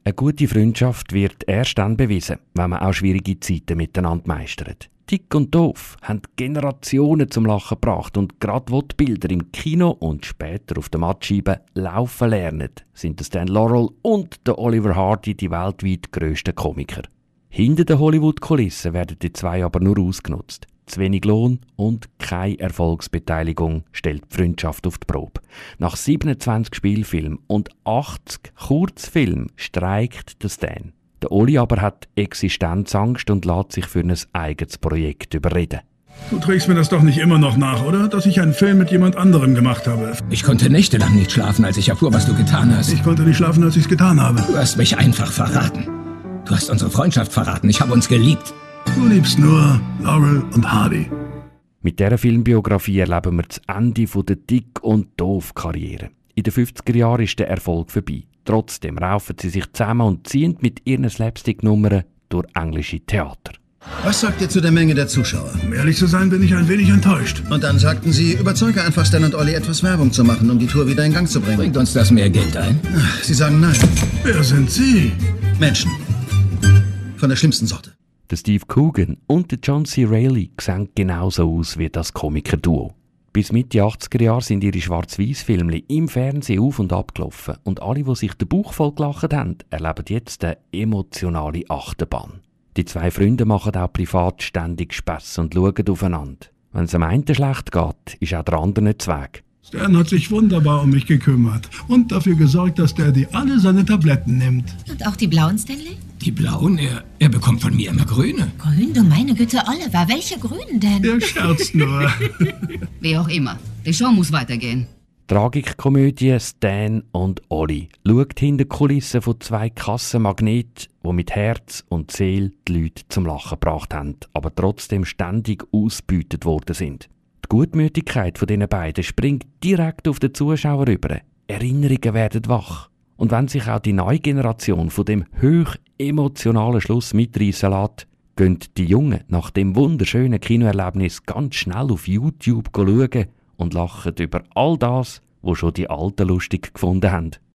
Eine gute Freundschaft wird erst dann bewiesen, wenn man auch schwierige Zeiten miteinander meistert. Dick und Doof haben Generationen zum Lachen gebracht und gerade wo die Bilder im Kino und später auf der Mattscheibe laufen lernen, sind der Stan Laurel und der Oliver Hardy die weltweit grössten Komiker. Hinter den Hollywood-Kulissen werden die zwei aber nur ausgenutzt. Zu wenig Lohn und keine Erfolgsbeteiligung stellt die Freundschaft auf die Probe. Nach 27 Spielfilmen und 80 Kurzfilmen streikt der Stan. Der Oli aber hat Existenzangst und lässt sich für ein eigenes Projekt überreden. Du trägst mir das doch nicht immer noch nach, oder? Dass ich einen Film mit jemand anderem gemacht habe. Ich konnte nächtelang nicht schlafen, als ich erfuhr, was du getan hast. Ich konnte nicht schlafen, als ich es getan habe. Du hast mich einfach verraten. Du hast unsere Freundschaft verraten. Ich habe uns geliebt. Du liebst nur Laurel und Hardy. Mit dieser Filmbiografie erleben wir das Ende der Dick- und Doof-Karriere. In den 50er Jahren ist der Erfolg vorbei. Trotzdem raufen sie sich zusammen und ziehen mit ihren Slapstick-Nummern durch englische Theater. Was sagt ihr zu der Menge der Zuschauer? Um ehrlich zu sein, bin ich ein wenig enttäuscht. Und dann sagten sie, überzeuge einfach Stan und Olli etwas Werbung zu machen, um die Tour wieder in Gang zu bringen. Bringt uns das mehr Geld ein? Sie sagen nein. Wer sind Sie? Menschen. Von der schlimmsten Sorte. Der Steve Coogan und der John C. Reilly sehen genauso aus wie das Komiker-Duo. Bis Mitte 80er Jahre sind ihre Schwarz-Weiß-Filme im Fernsehen auf und ab gelaufen. Und alle, die sich den Bauch voll gelacht haben, erleben jetzt eine emotionale Achterbahn. Die zwei Freunde machen auch privat ständig Spass und schauen aufeinander. Wenn es am einen schlecht geht, ist auch der andere nicht weg. Stan hat sich wunderbar um mich gekümmert und dafür gesorgt, dass Daddy alle seine Tabletten nimmt. Und auch die blauen, Stanley? Die blauen? Er bekommt von mir immer grüne. Grün, du meine Güte, Oliver, welche Grünen denn? Er scherzt nur. Wie auch immer. Die Show muss weitergehen. Tragikkomödie Stan und Olli schaut hinter die Kulissen von zwei Kassenmagneten, die mit Herz und Seele die Leute zum Lachen gebracht haben, aber trotzdem ständig ausgebeutet worden sind. Die Gutmütigkeit von diesen beiden springt direkt auf den Zuschauer über. Erinnerungen werden wach. Und wenn sich auch die neue Generation von dem hoch emotionalen Schluss mitreissen lässt, gehen die Jungen nach dem wunderschönen Kinoerlebnis ganz schnell auf YouTube schauen und lachen über all das, was schon die Alten lustig gefunden haben.